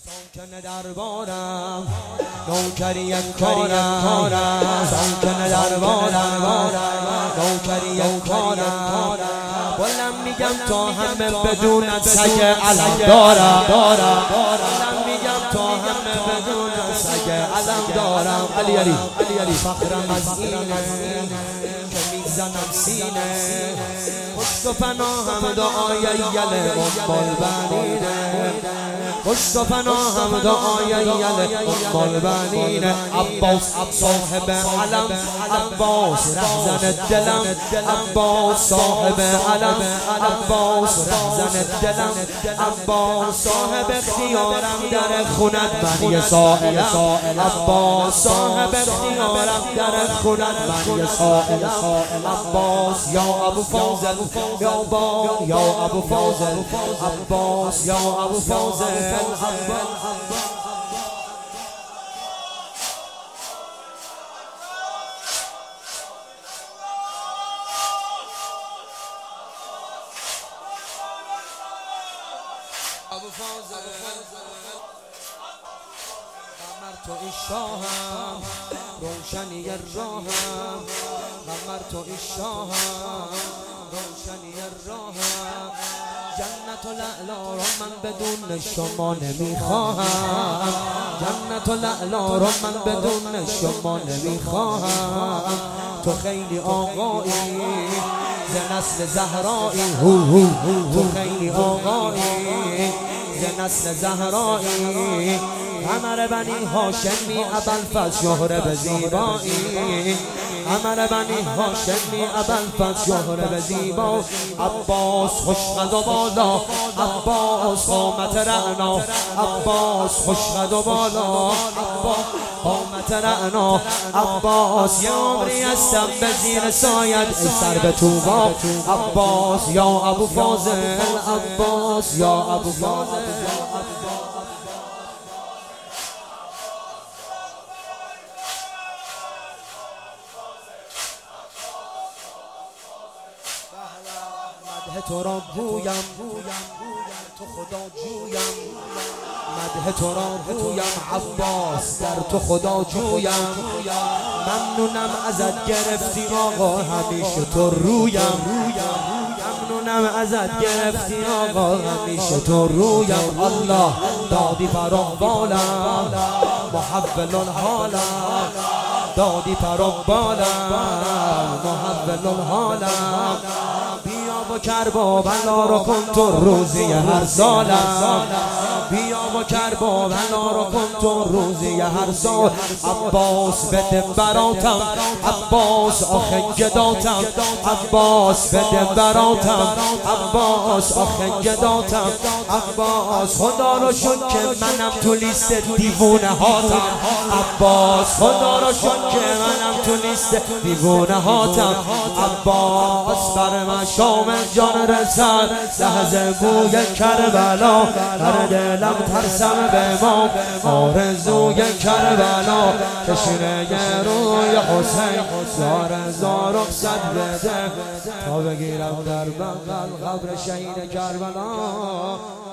ساکن دربارم نوکری کارم، ساکن دربارم نوکری کارم. بلند میگم تا همه بدون سگ علم دارم، بلند میگم تا همه بدون سگ علم دارم. علی فخرم از اینه که میزنم سینه، پشت و پناهم دعای یل بنینه، پشت و پناهم دعای یل بنینه. عباس صاحب علم، عباس رهزن دلم، عباس صاحب علم، عباس رهزن دلم، عباس صاحب اختیارم در خونت من یه سائل، عباس صاحب اختیارم در خونت من یه سائل. عباس یا ابو فاضل، یا ابو فاضل، عباس یا ابو فاضل. ابو فاضل قمر تو شاهم، روشنی راهم، قمر تو شاهم، روشنی راهم. جنت و لعلا رو من بدون شما نمیخواهم، جنت و لعلا رو من بدون شما نمیخواهم. تو خیلی آقایی ز نسل زهرایی، تو خیلی آقایی ز نسل زهرایی. قمر بنی هاشمی ابوالفضل شهره به زیبایی، قمر بنی هاشمی ابوالفضل شهره به زیبا. عباس خوش قد و بالا، عباس قامت رعنا، عباس خوش قد و بالا، عباس قامت رعنا. عباس یه عمری هستم به زیر سایت ای سر به طوبا. عباس یا ابو فاضل، عباس یا ابو فاضل. مدح تو را گویم، تو خدا جویم، مدح تو را گویم، عباس در تو خدا جویم. ممنونم ازت گرفتی آقا همیشه تو رویم، ممنونم ازت گرفتی آقا همیشه تو رویم. الله دادی فرام بالم، محول الحالم، دادی فرام بالم، محول الحالم. بیا و کربلا رو کن تو روزی هر سالم، بیا و کربلا رو کن تو روزی هر سال. عباس بده براتم، عباس آخه گداتم، عباس بده براتم، عباس آخه گداتم. عباس خدا رو شد که منم تو لیست دیوونه هاتم، عباس خدا رو شد که منم تو لیست دیوونه هاتم. عباس بر من شام جان رسد، لحظه بوی کربلا در دلم ترسم به ما. آرزوی کربلا کشونه روی حسین، یار زار رخصت بده تا بگیرم در بغل قبر شهید کربلا.